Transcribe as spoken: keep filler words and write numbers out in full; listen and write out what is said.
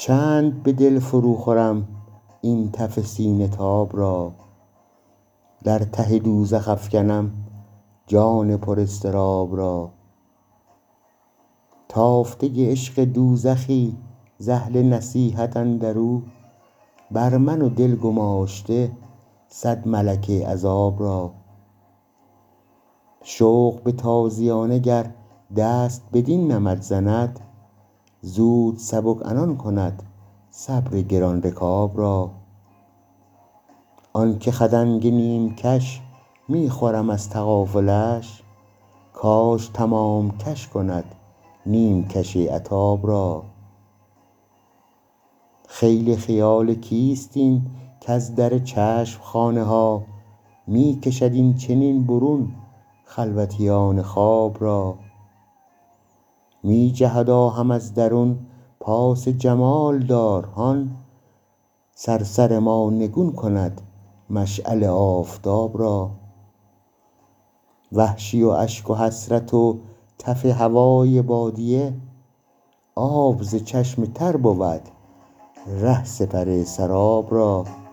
چند به دل فرو خورم این تف سینه تاب را، در ته دوزخ افکنم جان پر اضطراب را. تافته عشق دوزخی ز اهل نصیحت اندرو، بر من و دل گماشته صد ملک عذاب را. شوق به تازیانه گر دست بدین نمط زند، زود سبک عنان کند صبر گران رکاب را. آن که خدنگ نیم کش می خورم از تغافلش، کاش تمام کش کند نیم کش عتاب را. خیل خیال کیست این کز در چشم خانه ها، می کشد این چنین برون خلوتیان خواب را. می جهد آهم از درون پاس جمال دار هان، صرصر ما نگون کند مشعل آفتاب را. وحشی و اشک و حسرت و تف هوای بادیه، آب ز چشم تر بود ره سپر سراب را.